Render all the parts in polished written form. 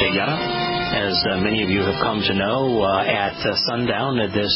Yetta. As many of you have come to know, at sundown,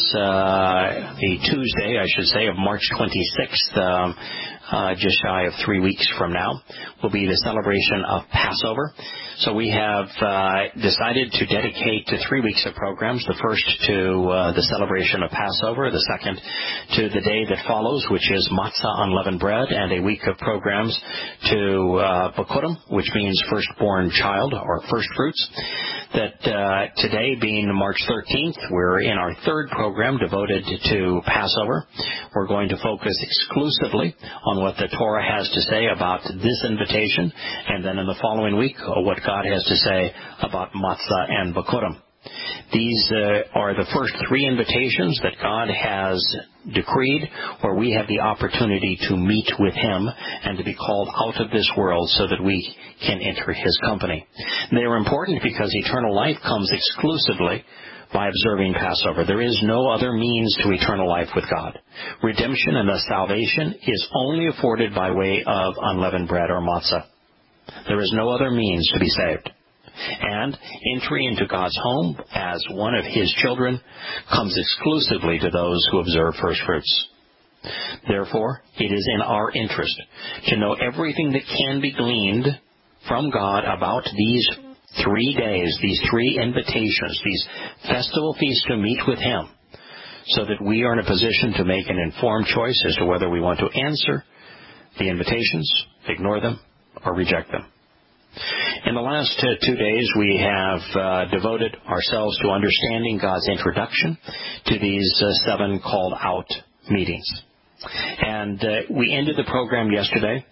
the Tuesday, I should say, of March 26th, just shy of 3 weeks from now, will be the celebration of Passover. So we have decided to dedicate 3 weeks of programs, the first to the celebration of Passover, the second to the day that follows, which is Matzah, unleavened bread, and a week of programs to Bikurim, which means firstborn child or first fruits. That today, being March 13th, we're in our third program devoted to Passover. We're going to focus exclusively on what the Torah has to say about this invitation, and then in the following week, what God has to say about Matzah and Bikurim. These are the first three invitations that God has decreed where we have the opportunity to meet with Him and to be called out of this world so that we can enter His company. They are important because eternal life comes exclusively by observing Passover. There is no other means to eternal life with God. Redemption and thus salvation is only afforded by way of unleavened bread or matzah. There is no other means to be saved. And entry into God's home as one of His children comes exclusively to those who observe first fruits. Therefore, it is in our interest to know everything that can be gleaned from God about these 3 days, these three invitations, these festival feasts to meet with Him, so that we are in a position to make an informed choice as to whether we want to answer the invitations, ignore them, or reject them. In the last 2 days, we have devoted ourselves to understanding God's introduction to these 7 called out meetings. And we ended the program yesterday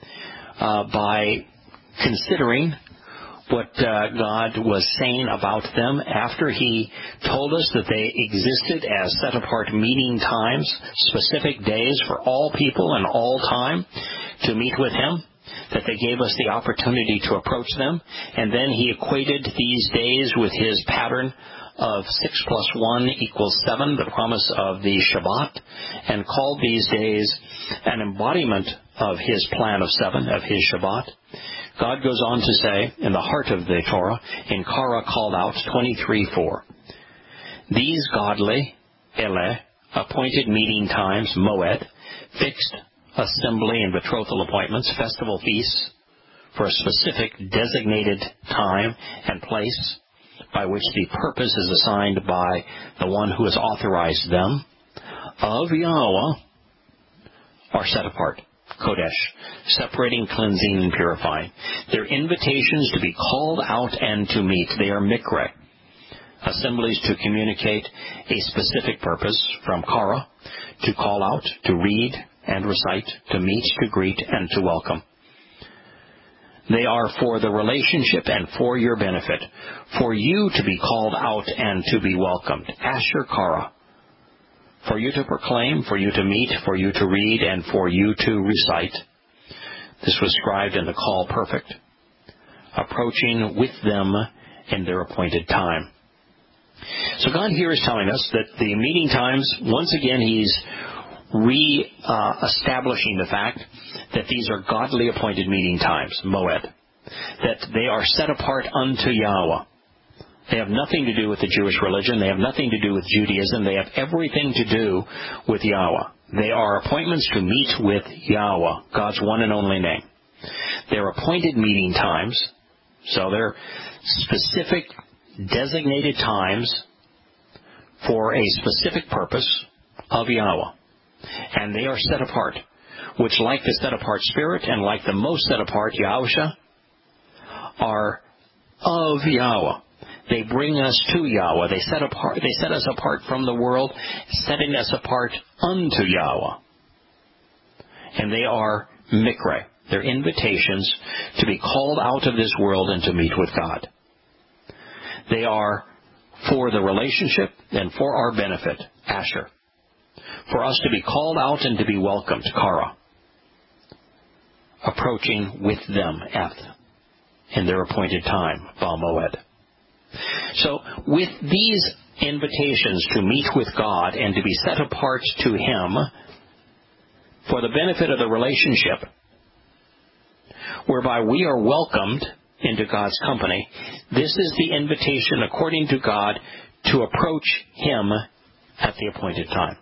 by considering what God was saying about them after He told us that they existed as set-apart meeting times, specific days for all people and all time to meet with Him, that they gave us the opportunity to approach them, and then He equated these days with His pattern of 6 + 1 = 7, the promise of the Shabbat, and called these days an embodiment of His plan of 7, of His Shabbat. God goes on to say, in the heart of the Torah, in Korah called out 23:4, these godly, ele, appointed meeting times, moed, fixed assembly and betrothal appointments, festival feasts, for a specific designated time and place by which the purpose is assigned by the one who has authorized them, of Yahweh, are set apart. Kodesh, separating, cleansing, and purifying. They're invitations to be called out and to meet. They are mikre, assemblies to communicate a specific purpose, from Korah, to call out, to read and recite, to meet, to greet, and to welcome. They are for the relationship and for your benefit, for you to be called out and to be welcomed. Asher Korah. For you to proclaim, for you to meet, for you to read, and for you to recite. This was scribed in the call perfect, approaching with them in their appointed time. So God here is telling us that the meeting times, once again, He's re-establishing the fact that these are godly appointed meeting times, moed, that they are set apart unto Yahweh. They have nothing to do with the Jewish religion. They have nothing to do with Judaism. They have everything to do with Yahweh. They are appointments to meet with Yahweh, God's one and only name. They're appointed meeting times, so they're specific designated times for a specific purpose of Yahweh. And they are set apart, which, like the set-apart Spirit and like the most set-apart Yahusha, are of Yahweh. They bring us to Yahweh. They set us apart from the world, setting us apart unto Yahweh. And they are mikre. They're invitations to be called out of this world and to meet with God. They are for the relationship and for our benefit, Asher. For us to be called out and to be welcomed, Kara. Approaching with them, Eth, in their appointed time, Baal Moed. So, with these invitations to meet with God and to be set apart to Him for the benefit of the relationship, whereby we are welcomed into God's company, this is the invitation, according to God, to approach Him at the appointed time.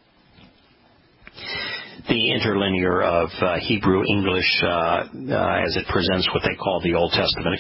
The interlinear of Hebrew-English, as it presents what they call the Old Testament,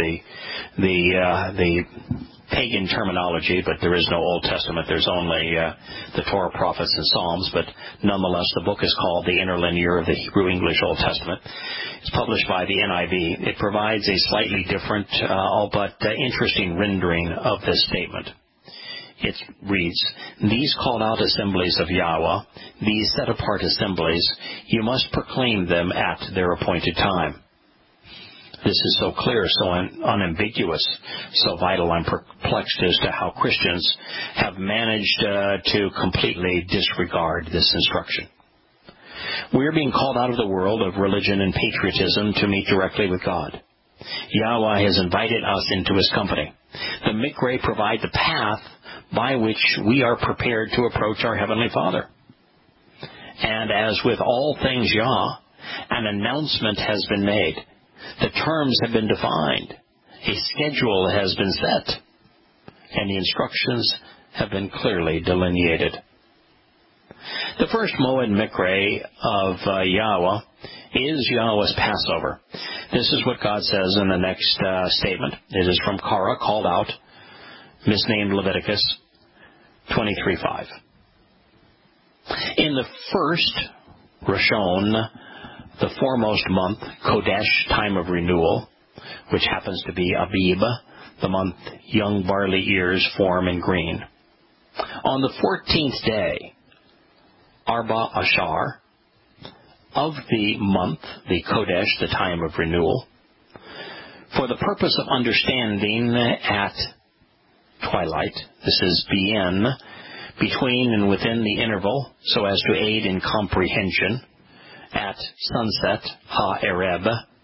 the pagan terminology, but there is no Old Testament. There's only the Torah, prophets, and Psalms, but nonetheless the book is called the interlinear of the Hebrew-English Old Testament. It's published by the NIV. It provides a slightly different, but interesting rendering of this statement. It reads, "These called out assemblies of Yahweh, these set-apart assemblies, you must proclaim them at their appointed time." This is so clear, so unambiguous, so vital. I'm perplexed as to how Christians have managed to completely disregard this instruction. We're being called out of the world of religion and patriotism to meet directly with God. Yahweh has invited us into His company. The Mikra provide the path by which we are prepared to approach our Heavenly Father. And as with all things Yah, an announcement has been made. The terms have been defined. A schedule has been set. And the instructions have been clearly delineated. The first Moed Mikra of Yahweh is Yahweh's Passover. This is what God says in the next statement. It is from Korah, called out, misnamed Leviticus 23:5. In the first Rishon, the foremost month, Kodesh, time of renewal, which happens to be Abib, the month young barley ears form in green. On the 14th day, Arba Ashar, of the month, the Kodesh, the time of renewal, for the purpose of understanding at twilight, this is bien, between and within the interval, so as to aid in comprehension, at sunset, ha-ereb,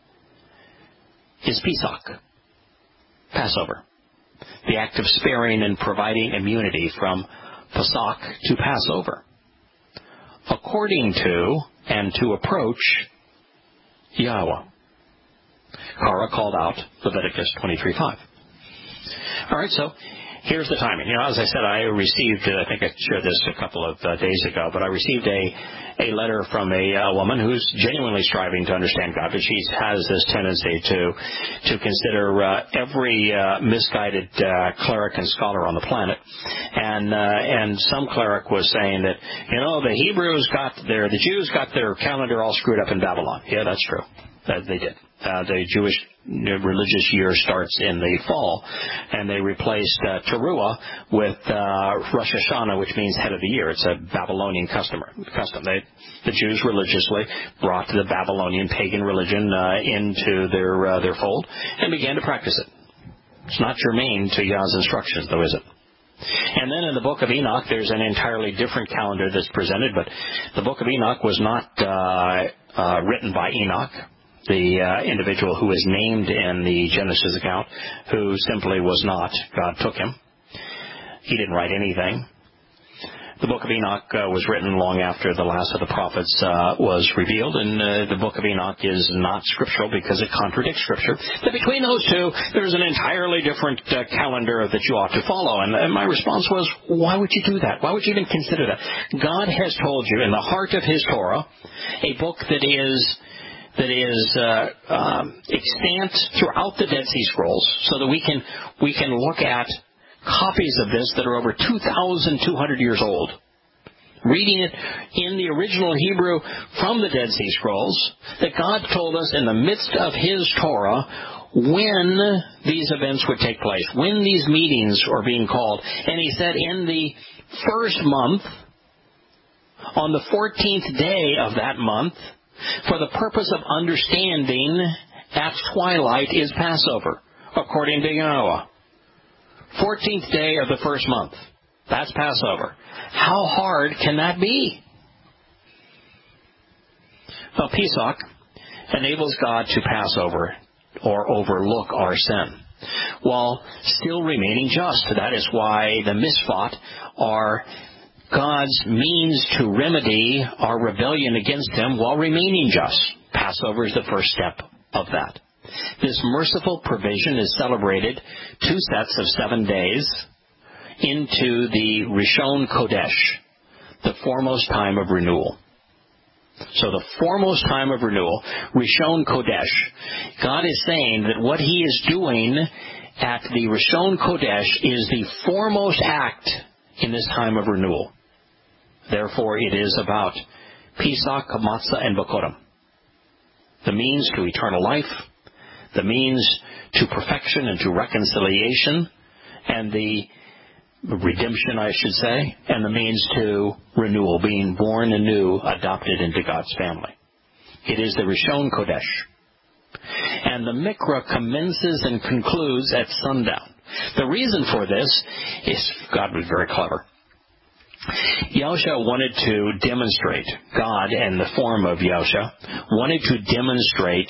is Pesach, Passover, the act of sparing and providing immunity from Pesach to Passover, according to and to approach Yahweh. Korah called out Leviticus 23:5. All right, so here's the timing. As I said, I received, I think I shared this a couple of days ago, but I received a letter from a woman who's genuinely striving to understand God, but she has this tendency to consider every misguided cleric and scholar on the planet. And some cleric was saying that, the Jews got their calendar all screwed up in Babylon. Yeah, that's true. They did. The Jewish religious year starts in the fall, and they replaced Teruah with Rosh Hashanah, which means head of the year. It's a Babylonian custom. The Jews religiously brought the Babylonian pagan religion into their fold and began to practice it. It's not germane to Yah's instructions, though, is it? And then in the book of Enoch, there's an entirely different calendar that's presented, but the book of Enoch was not written by Enoch, the individual who is named in the Genesis account, who simply was not. God took him. He didn't write anything. The book of Enoch was written long after the last of the prophets was revealed, and the book of Enoch is not scriptural because it contradicts Scripture. But between those two, there's an entirely different calendar that you ought to follow. And my response was, why would you do that? Why would you even consider that? God has told you in the heart of His Torah, a book that is extant throughout the Dead Sea Scrolls, so that we can look at copies of this that are over 2,200 years old, reading it in the original Hebrew from the Dead Sea Scrolls, that God told us in the midst of His Torah when these events would take place, when these meetings are being called. And He said in the first month, on the 14th day of that month, for the purpose of understanding at twilight is Passover, according to Yahweh. 14th day of the first month. That's Passover. How hard can that be? Well, Pesach enables God to pass over or overlook our sin, while still remaining just. That is why the Mishpat are God's means to remedy our rebellion against Him while remaining just. Passover is the first step of that. This merciful provision is celebrated 2 sets of 7 days into the Rishon Kodesh, the foremost time of renewal. So the foremost time of renewal, Rishon Kodesh. God is saying that what He is doing at the Rishon Kodesh is the foremost act in this time of renewal. Therefore, it is about Pesach, Matzah, and Bakorim. The means to eternal life, the means to perfection and to reconciliation, and the redemption, I should say, and the means to renewal, being born anew, adopted into God's family. It is the Rishon Kodesh. And the Mikra commences and concludes at sundown. The reason for this is God was very clever. Yahushua wanted to demonstrate, God in the form of Yahushua, wanted to demonstrate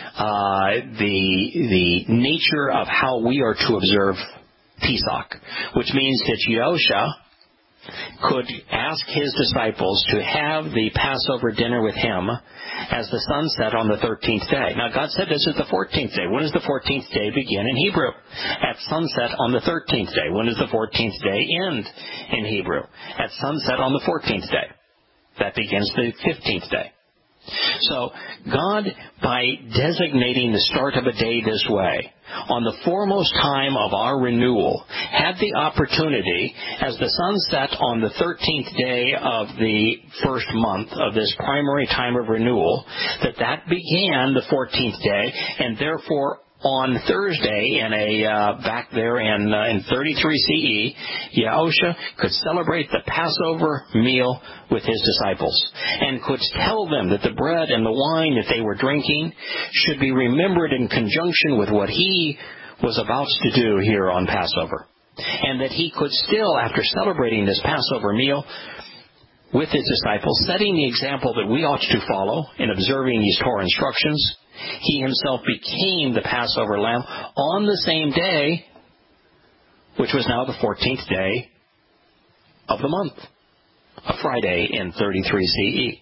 the nature of how we are to observe Pesach, which means that Yahushua could ask His disciples to have the Passover dinner with Him as the sun set on the 13th day. Now, God said this is the 14th day. When does the 14th day begin in Hebrew? At sunset on the 13th day. When does the 14th day end in Hebrew? At sunset on the 14th day. That begins the 15th day. So, God, by designating the start of a day this way, on the foremost time of our renewal, had the opportunity, as the sun set on the 13th day of the first month of this primary time of renewal, that began the 14th day, and therefore on Thursday, back there in 33 CE, Yahushua could celebrate the Passover meal with His disciples and could tell them that the bread and the wine that they were drinking should be remembered in conjunction with what He was about to do here on Passover. And that He could still, after celebrating this Passover meal with His disciples, setting the example that we ought to follow in observing these Torah instructions, He Himself became the Passover lamb on the same day, which was now the 14th day of the month, a Friday in 33 CE.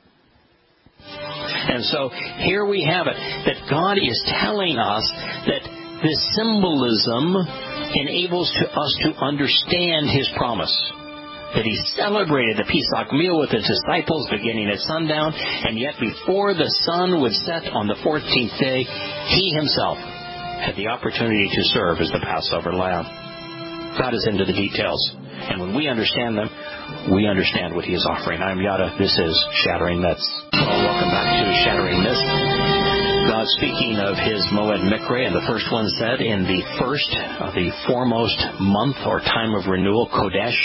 And so here we have it, that God is telling us that this symbolism enables us to understand His promise. That He celebrated the Pesach meal with His disciples beginning at sundown, and yet before the sun would set on the 14th day, He Himself had the opportunity to serve as the Passover lamb. God is into the details, and when we understand them, we understand what He is offering. I'm Yada. This is Shattering Myths. Well, welcome back to Shattering Myths. God speaking of His Moed Mikra, and the first one said, in the first of the foremost month or time of renewal, Kodesh,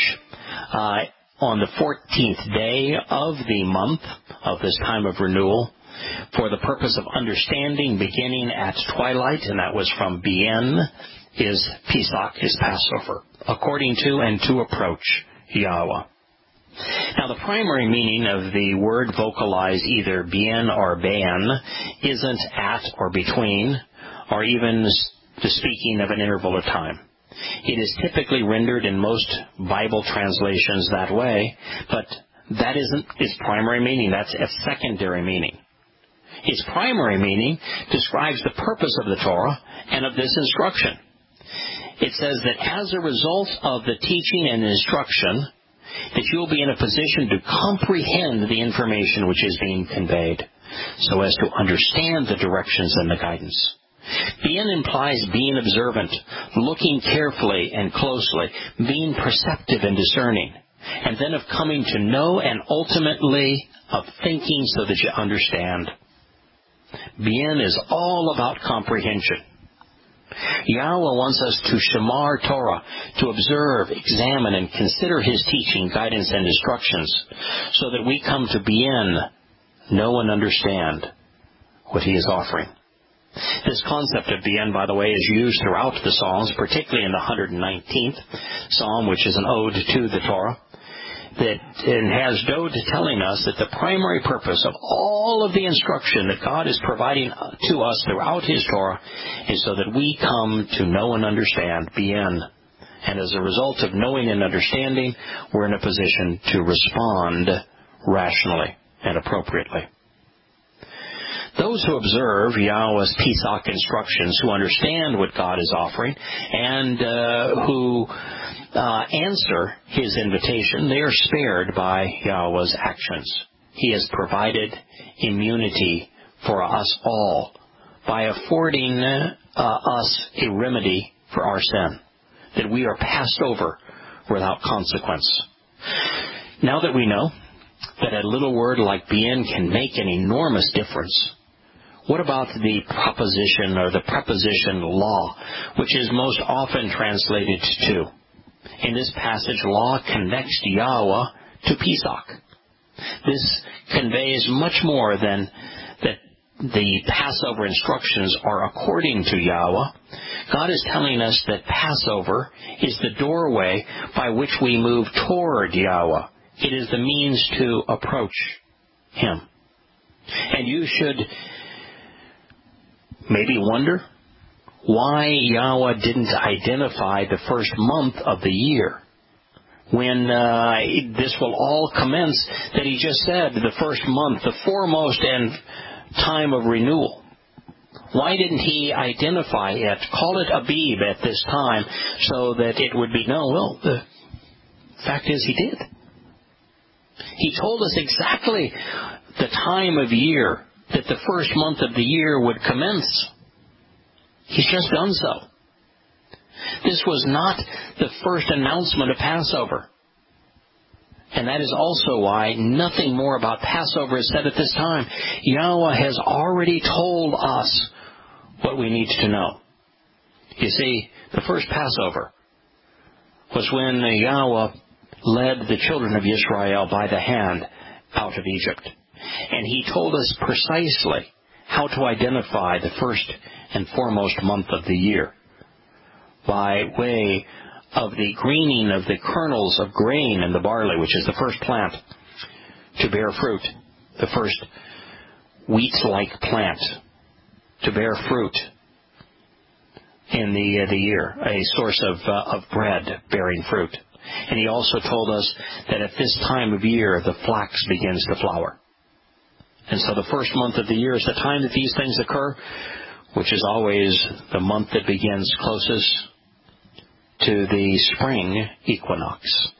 on the 14th day of the month of this time of renewal, for the purpose of understanding, beginning at twilight, and that was from Bien, is Pesach, is Passover, according to and to approach Yahweh. Now, the primary meaning of the word vocalized either Bien or Ban isn't at or between, or even the speaking of an interval of time. It is typically rendered in most Bible translations that way, but that isn't its primary meaning. That's its secondary meaning. Its primary meaning describes the purpose of the Torah and of this instruction. It says that as a result of the teaching and instruction, that you'll be in a position to comprehend the information which is being conveyed, so as to understand the directions and the guidance. Bien implies being observant, looking carefully and closely, being perceptive and discerning, and then of coming to know and ultimately of thinking so that you understand. Bien is all about comprehension. Yahweh wants us to shamar Torah, to observe, examine, and consider His teaching, guidance, and instructions, so that we come to bien, know and understand what He is offering. This concept of bien, by the way, is used throughout the Psalms, particularly in the 119th Psalm, which is an ode to the Torah, that has Dode telling us that the primary purpose of all of the instruction that God is providing to us throughout His Torah is so that we come to know and understand bien. And as a result of knowing and understanding, we're in a position to respond rationally and appropriately. Those who observe Yahweh's Pesach instructions, who understand what God is offering, and who answer His invitation, they are spared by Yahweh's actions. He has provided immunity for us all by affording us a remedy for our sin, that we are passed over without consequence. Now that we know that a little word like bien can make an enormous difference, what about the proposition or the preposition law, which is most often translated to? In this passage, law connects Yahweh to Pesach. This conveys much more than that the Passover instructions are according to Yahweh. God is telling us that Passover is the doorway by which we move toward Yahweh. It is the means to approach Him. And you should maybe wonder why Yahweh didn't identify the first month of the year when this will all commence, that He just said the first month, the foremost and time of renewal. Why didn't He identify it, call it Abib at this time, so that it would be known? Well, the fact is He did. He told us exactly the time of year that the first month of the year would commence. He's just done so. This was not the first announcement of Passover. And that is also why nothing more about Passover is said at this time. Yahweh has already told us what we need to know. You see, the first Passover was when Yahweh led the children of Israel by the hand out of Egypt. And He told us precisely how to identify the first and foremost month of the year by way of the greening of the kernels of grain in the barley, which is the first plant to bear fruit, the first wheat-like plant to bear fruit in the year, a source of bread bearing fruit. And He also told us that at this time of year the flax begins to flower. And so the first month of the year is the time that these things occur, which is always the month that begins closest to the spring equinox.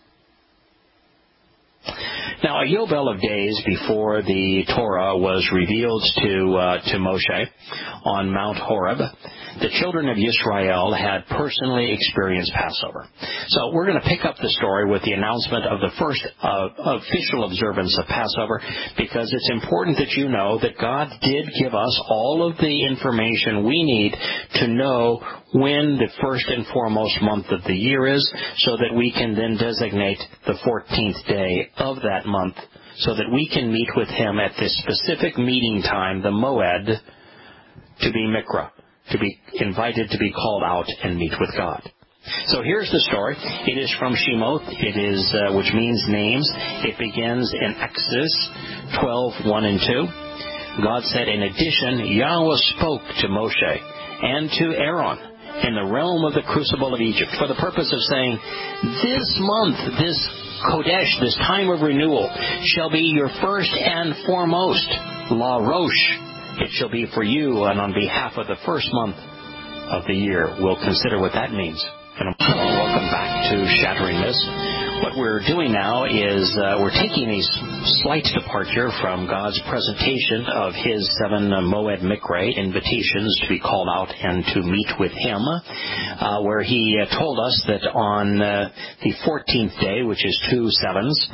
Now, a Yobel of days before the Torah was revealed to Moshe on Mount Horeb, the children of Israel had personally experienced Passover. So we're going to pick up the story with the announcement of the first official observance of Passover, because it's important that you know that God did give us all of the information we need to know when the first and foremost month of the year is, so that we can then designate the 14th day of that month, so that we can meet with Him at this specific meeting time, the Moed, to be Mikra, to be invited to be called out and meet with God. So here's the story. It is from Shemoth. It is, which means names. It begins in Exodus 12:1 and 2. God said, in addition, Yahweh spoke to Moshe and to Aaron in the realm of the crucible of Egypt, for the purpose of saying, this month, this Kodesh, this time of renewal, shall be your first and foremost, La Rosh. It shall be for you, and on behalf of the first month of the year. We'll consider what that means. And welcome back to Shattering Myths. What we're doing now is we're taking a slight departure from God's presentation of His 7 Moed Mikra invitations to be called out and to meet with Him, where He told us that on the 14th day, which is 2 sevens,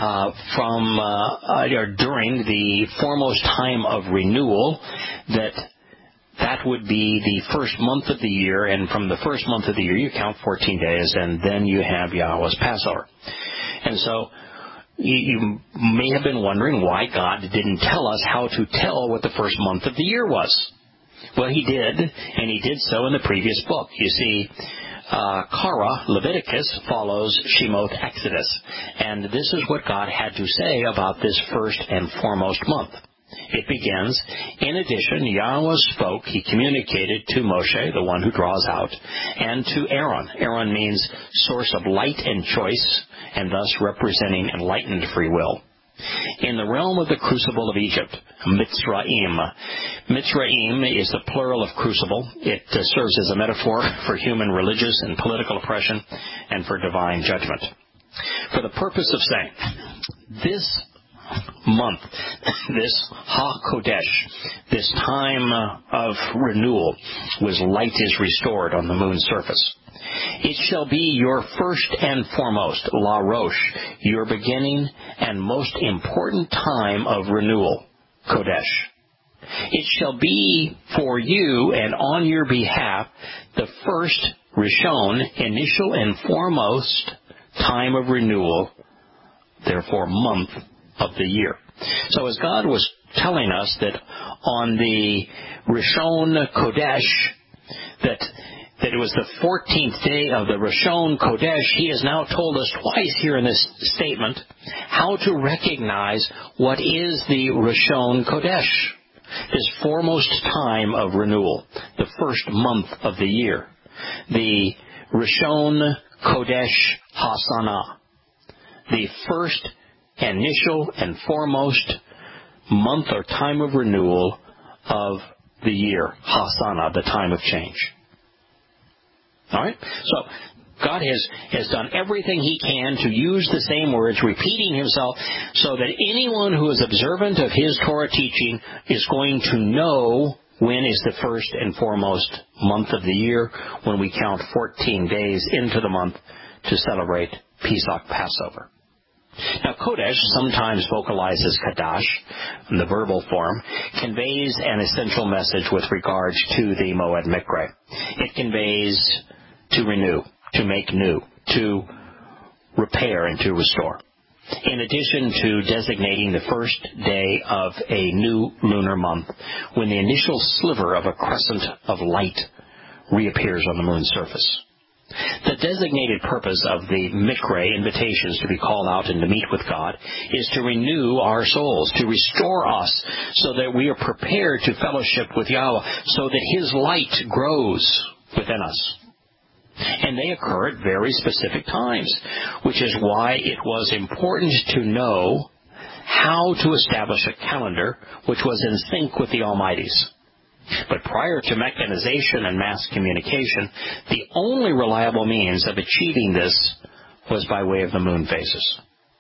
during the foremost time of renewal, that would be the first month of the year, and from the first month of the year you count 14 days, and then you have Yahweh's Passover. And so you may have been wondering why God didn't tell us how to tell what the first month of the year was. Well, He did, and He did so in the previous book. You see, Korah, Leviticus, follows Shemoth, Exodus, and this is what God had to say about this first and foremost month. It begins, in addition, Yahweh spoke, He communicated to Moshe, the one who draws out, and to Aaron. Aaron means source of light and choice, and thus representing enlightened free will. In the realm of the crucible of Egypt, Mitzrayim. Mitzrayim is the plural of crucible. It serves as a metaphor for human religious and political oppression and for divine judgment. For the purpose of saying, this month, this HaKodesh, this time of renewal, was light is restored on the moon's surface. It shall be your first and foremost, La Roche, your beginning and most important time of renewal, Kodesh. It shall be for you and on your behalf the first Rishon, initial and foremost time of renewal, therefore month of the year. So as God was telling us that on the Rishon Kodesh, that it was the 14th day of the Rishon Kodesh, he has now told us twice here in this statement how to recognize what is the Rishon Kodesh, this foremost time of renewal, the first month of the year, the Rishon Kodesh Hasana, the first initial and foremost month or time of renewal of the year, Hasana, the time of change. All right? So God has done everything he can to use the same words, repeating himself, so that anyone who is observant of his Torah teaching is going to know when is the first and foremost month of the year, when we count 14 days into the month to celebrate Pesach, Passover. Now, Kodesh, sometimes vocalized as Kadash, in the verbal form, conveys an essential message with regards to the Moed Mikre. It conveys to renew, to make new, to repair and to restore. In addition to designating the first day of a new lunar month, when the initial sliver of a crescent of light reappears on the moon's surface. The designated purpose of the Mikre, invitations to be called out and to meet with God, is to renew our souls, to restore us so that we are prepared to fellowship with Yahweh, so that his light grows within us. And they occur at very specific times, which is why it was important to know how to establish a calendar which was in sync with the Almighty's. But prior to mechanization and mass communication, the only reliable means of achieving this was by way of the moon phases.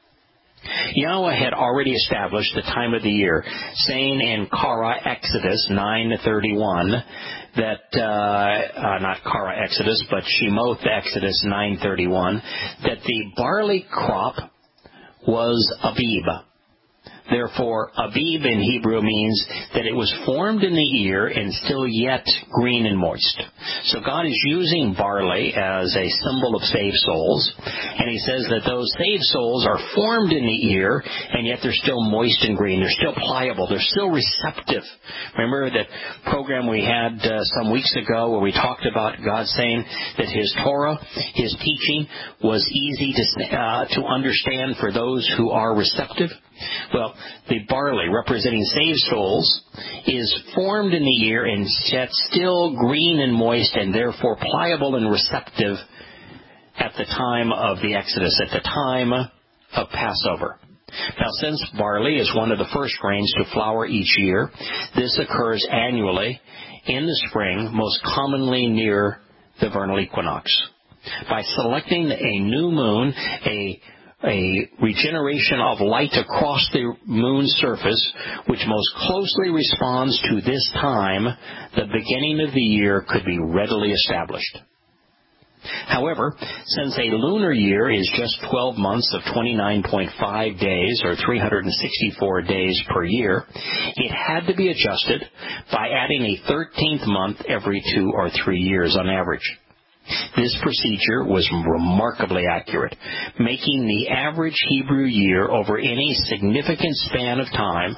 Yahweh had already established the time of the year, saying in Kara Exodus 9:31 that, not Kara Exodus, but Shemoth Exodus 9:31, that the barley crop was Abib. Therefore, Abib in Hebrew means that it was formed in the ear and still yet green and moist. So God is using barley as a symbol of saved souls, and he says that those saved souls are formed in the ear, and yet they're still moist and green. They're still pliable. They're still receptive. Remember that program we had some weeks ago where we talked about God saying that his Torah, his teaching, was easy to understand for those who are receptive? Well, the barley, representing saved souls, is formed in the ear and yet still green and moist and therefore pliable and receptive at the time of the Exodus, at the time of Passover. Now, since barley is one of the first grains to flower each year, this occurs annually in the spring, most commonly near the vernal equinox. By selecting a new moon, a regeneration of light across the moon's surface, which most closely responds to this time, the beginning of the year could be readily established. However, since a lunar year is just 12 months of 29.5 days, or 364 days per year, it had to be adjusted by adding a 13th month every 2 or 3 years on average. This procedure was remarkably accurate, making the average Hebrew year over any significant span of time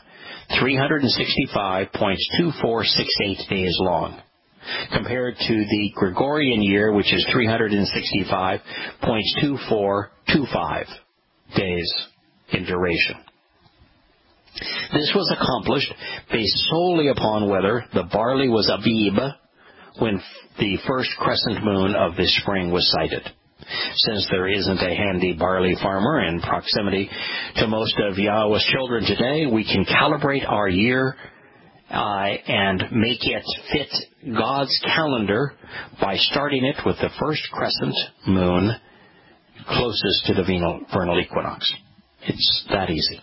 365.2468 days long, compared to the Gregorian year, which is 365.2425 days in duration. This was accomplished based solely upon whether the barley was Abib when the first crescent moon of the spring was sighted. Since there isn't a handy barley farmer in proximity to most of Yahweh's children today, we can calibrate our year and make it fit God's calendar by starting it with the first crescent moon closest to the vernal equinox. It's that easy.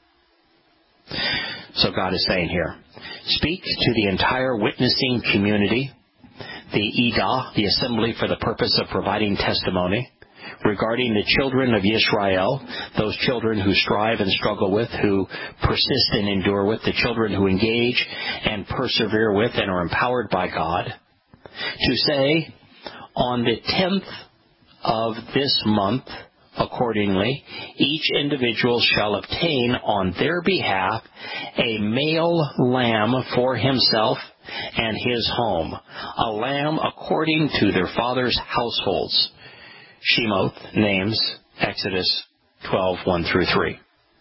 So God is saying here, speak to the entire witnessing community, the Edah, the assembly for the purpose of providing testimony, regarding the children of Israel, those children who strive and struggle with, who persist and endure with, the children who engage and persevere with and are empowered by God, to say, on the 10th of this month, accordingly, each individual shall obtain on their behalf a male lamb for himself and his home, a lamb according to their fathers' households. Shemoth names Exodus 12:1-3.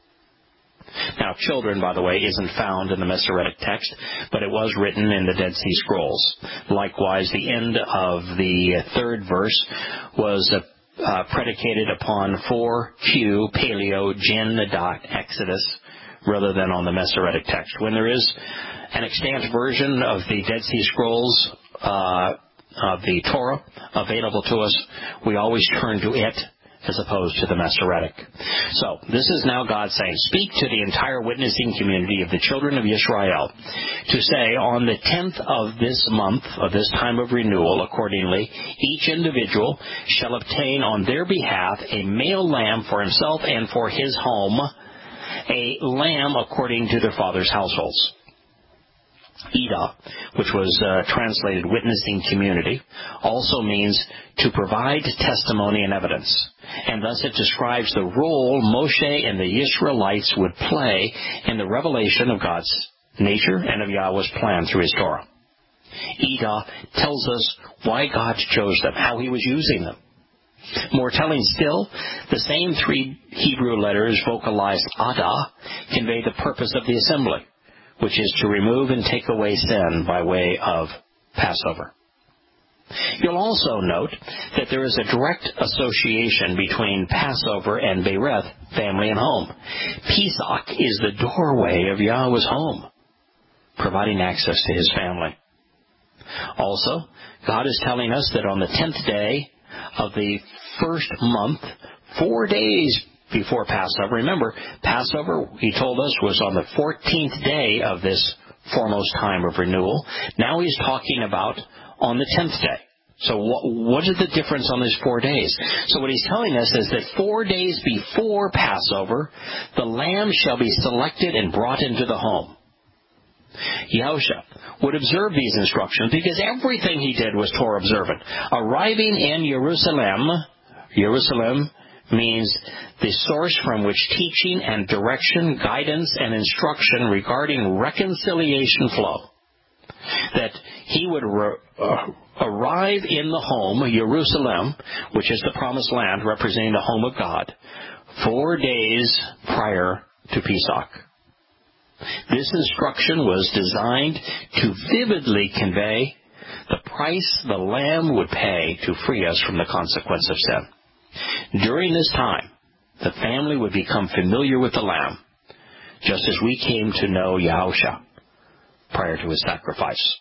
Now, children, by the way, isn't found in the Masoretic text, but it was written in the Dead Sea Scrolls. Likewise, the end of the third verse was predicated upon 4Q Paleo Gen Dot Exodus rather than on the Masoretic text. When there is an extant version of the Dead Sea Scrolls of the Torah available to us, we always turn to it as opposed to the Masoretic. So, this is now God saying, speak to the entire witnessing community of the children of Israel to say, on the 10th of this month, of this time of renewal, accordingly, each individual shall obtain on their behalf a male lamb for himself and for his home, a lamb according to their father's households. Edah, which was translated witnessing community, also means to provide testimony and evidence. And thus it describes the role Moshe and the Israelites would play in the revelation of God's nature and of Yahweh's plan through His Torah. Edah tells us why God chose them, how He was using them. More telling still, the same three Hebrew letters vocalized Adah convey the purpose of the assembly, which is to remove and take away sin by way of Passover. You'll also note that there is a direct association between Passover and Bereth, family and home. Pesach is the doorway of Yahweh's home, providing access to His family. Also, God is telling us that on the 10th day of the first month, 4 days before Passover. Remember, Passover, He told us, was on the 14th day of this foremost time of renewal. Now He's talking about on the 10th day. So what is the difference on these 4 days? So what He's telling us is that 4 days before Passover, the lamb shall be selected and brought into the home. Yahusha would observe these instructions because everything he did was Torah observant. Arriving in Jerusalem means the source from which teaching and direction, guidance, and instruction regarding reconciliation flow. That he would arrive in the home, Jerusalem, which is the promised land representing the home of God, 4 days prior to Pesach. This instruction was designed to vividly convey the price the Lamb would pay to free us from the consequence of sin. During this time, the family would become familiar with the Lamb, just as we came to know Yahusha prior to His sacrifice.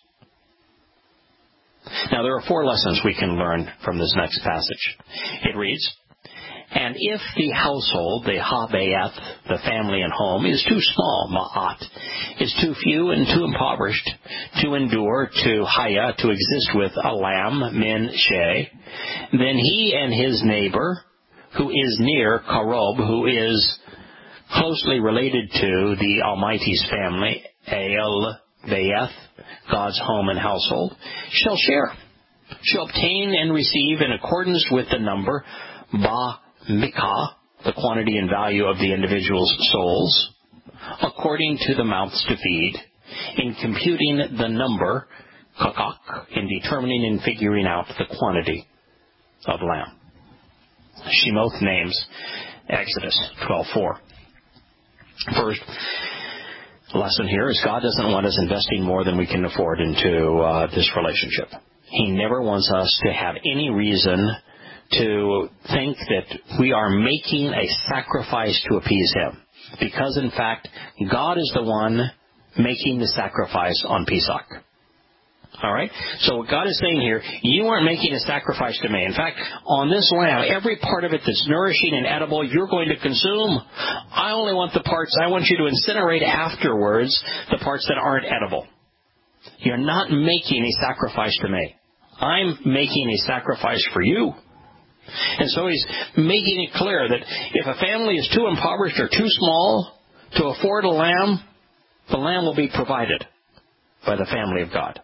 Now, there are 4 lessons we can learn from this next passage. It reads, and if the household, the ha-bayeth, the family and home, is too small, ma'at, is too few and too impoverished to endure, to haya, to exist with a lamb, min, she, then he and his neighbor, who is near, karob, who is closely related to the Almighty's family, el, bayeth, God's home and household, shall share, shall obtain and receive in accordance with the number, mikah, the quantity and value of the individual's souls, according to the mouths to feed, in computing the number, kakak, in determining and figuring out the quantity of lamb. Shemoth names Exodus 12:4. First lesson here is God doesn't want us investing more than we can afford into this relationship. He never wants us to have any reason to think that we are making a sacrifice to appease Him. Because, in fact, God is the one making the sacrifice on Pesach. All right? So what God is saying here, you aren't making a sacrifice to me. In fact, on this lamb, every part of it that's nourishing and edible, you're going to consume. I only want the parts, I want you to incinerate afterwards the parts that aren't edible. You're not making a sacrifice to me. I'm making a sacrifice for you. And so He's making it clear that if a family is too impoverished or too small to afford a lamb, the lamb will be provided by the family of God.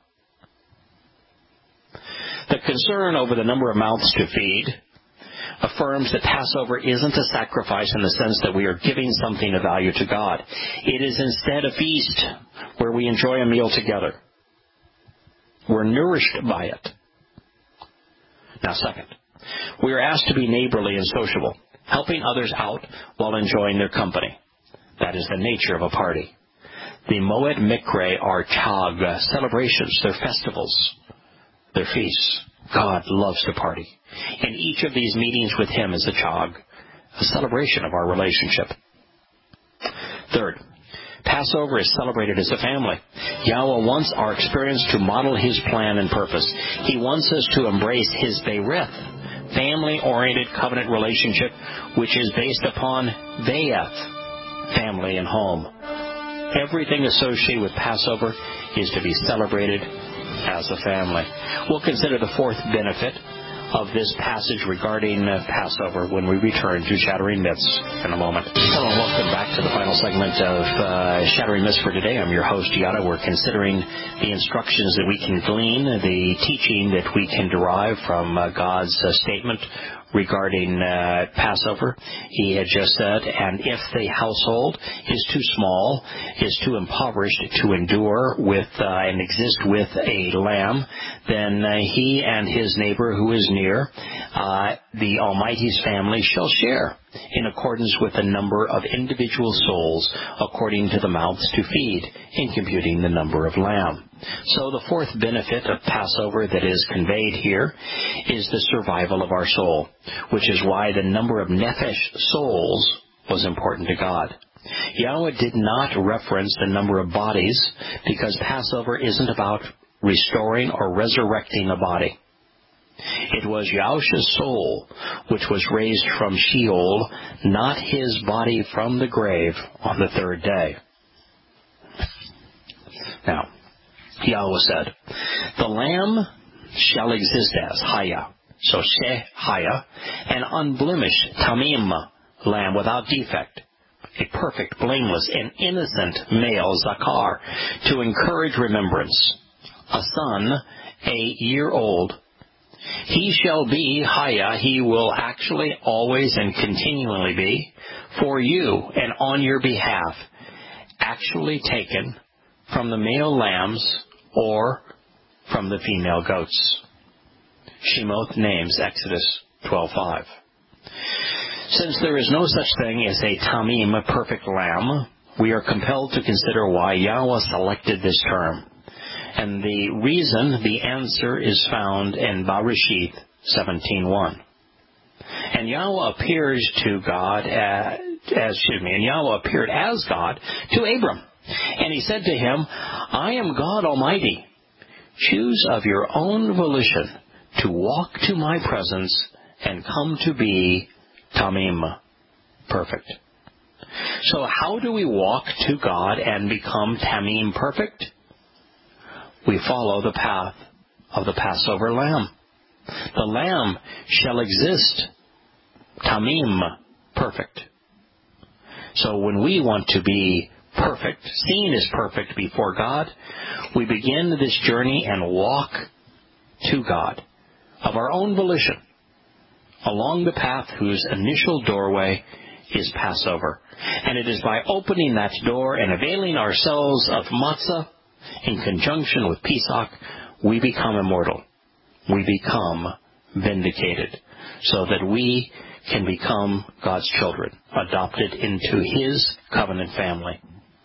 The concern over the number of mouths to feed affirms that Passover isn't a sacrifice in the sense that we are giving something of value to God. It is instead a feast where we enjoy a meal together. We're nourished by it. Now, second, we are asked to be neighborly and sociable, helping others out while enjoying their company. That is the nature of a party. The Moed Mikre are Chag celebrations, they're festivals, they're feasts. God loves to party. And each of these meetings with Him is a Chag, a celebration of our relationship. Third, Passover is celebrated as a family. Yahweh wants our experience to model His plan and purpose. He wants us to embrace His Beirith, family-oriented covenant relationship, which is based upon Be'eth, family and home. Everything associated with Passover is to be celebrated as a family. We'll consider the fourth benefit of this passage regarding Passover when we return to Shattering Myths in a moment. Hello and welcome back to the final segment of Shattering Myths for today. I'm your host, Yada. We're considering the instructions that we can glean, the teaching that we can derive from God's statement regarding Passover. He had just said, and if the household is too small, is too impoverished to endure with and exist with a lamb, then he and his neighbor who is near, the Almighty's family, shall share in accordance with the number of individual souls according to the mouths to feed, in computing the number of lamb. So the fourth benefit of Passover that is conveyed here is the survival of our soul, which is why the number of nephesh souls was important to God. Yahweh did not reference the number of bodies because Passover isn't about restoring or resurrecting a body. It was Yahushua's soul which was raised from Sheol, not his body from the grave on the third day. Now, Yahweh said, the lamb shall exist as Haya, so Sheh Haya, an unblemished Tamim lamb without defect, a perfect, blameless, and innocent male Zakar, to encourage remembrance, a son, a year old. He shall be Haya, he will actually always and continually be, for you and on your behalf, actually taken from the male lambs or from the female goats. Shemoth names Exodus 12:5. Since there is no such thing as a Tamim, a perfect lamb, we are compelled to consider why Yahweh selected this term. And the reason, the answer, is found in Bereshith 17:1. And Yahweh appears to God and Yahweh appeared as God to Abram. And he said to him, I am God Almighty. Choose of your own volition to walk to my presence and come to be Tamim, perfect. So how do we walk to God and become Tamim, perfect? We follow the path of the Passover lamb. The lamb shall exist, Tamim, perfect. So when we want to be perfect, seen as perfect before God, we begin this journey and walk to God of our own volition along the path whose initial doorway is Passover. And it is by opening that door and availing ourselves of matzah in conjunction with Pesach, we become immortal. We become vindicated so that we can become God's children, adopted into His covenant family.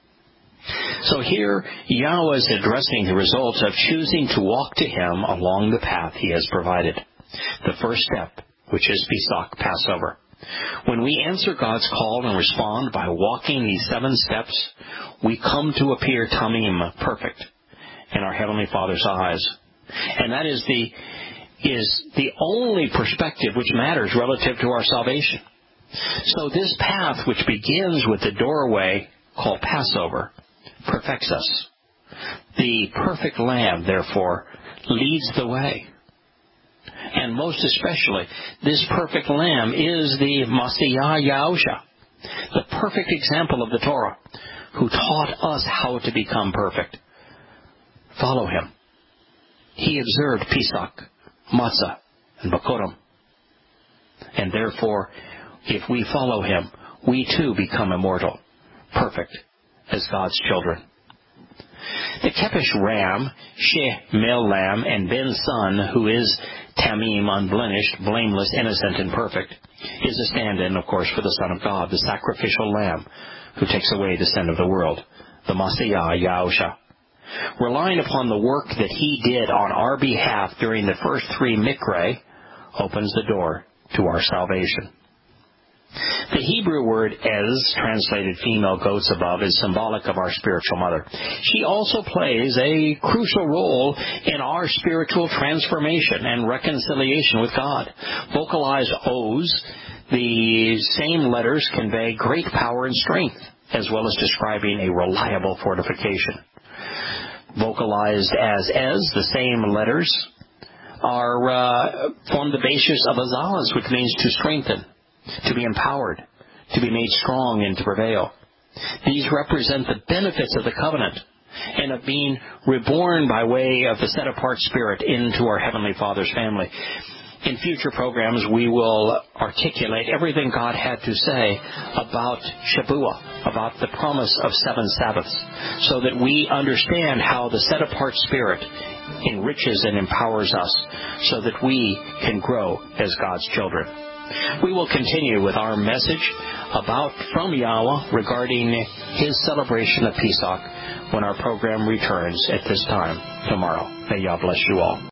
So here, Yahweh is addressing the results of choosing to walk to Him along the path He has provided. The first step which is Pesach, Passover. When we answer God's call and respond by walking these 7 steps, we come to appear tamim, perfect, in our Heavenly Father's eyes. And that is the only perspective which matters relative to our salvation. So this path, which begins with the doorway called Passover, perfects us. The perfect Lamb, therefore, leads the way. And most especially, this perfect Lamb is the Masiah Yahusha, the perfect example of the Torah, who taught us how to become perfect. Follow him. He observed Pesach, Matzah, and Bakurim. And therefore, if we follow him, we too become immortal, perfect, as God's children. The Kepesh ram, Sheh, male lamb, and Ben son, who is Tamim, unblemished, blameless, innocent, and perfect, is a stand-in, of course, for the Son of God, the sacrificial lamb who takes away the sin of the world, the Masiah Yahusha. Relying upon the work that he did on our behalf during the first 3 Mikra opens the door to our salvation. The Hebrew word ez, translated female goats above, is symbolic of our spiritual mother. She also plays a crucial role in our spiritual transformation and reconciliation with God. Vocalized O's, the same letters convey great power and strength, as well as describing a reliable fortification. Vocalized as the same letters form the basis of azaz, which means to strengthen, to be empowered, to be made strong, and to prevail. These represent the benefits of the covenant and of being reborn by way of the set-apart Spirit into our Heavenly Father's family. In future programs, we will articulate everything God had to say about Shabuah, about the promise of 7 Sabbaths, so that we understand how the set-apart Spirit enriches and empowers us so that we can grow as God's children. We will continue with our message from Yahweh regarding his celebration of Pesach when our program returns at this time tomorrow. May Yah bless you all.